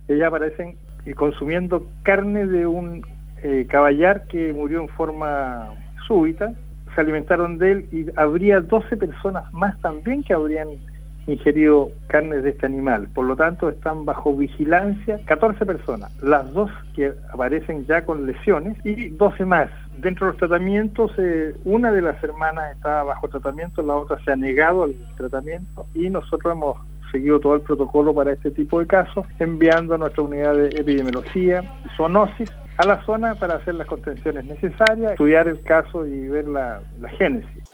ellas aparecen consumiendo carne de un caballar que murió en forma súbita. Se alimentaron de él y habría 12 personas más también que habrían ingerido carne de este animal. Por lo tanto, están bajo vigilancia 14 personas, las 2 que aparecen ya con lesiones y 12 más. Dentro de los tratamientos, una de las hermanas está bajo tratamiento, la otra se ha negado al tratamiento y nosotros hemos seguido todo el protocolo para este tipo de casos, enviando a nuestra unidad de epidemiología, zoonosis, a la zona para hacer las contenciones necesarias, estudiar el caso y ver la génesis.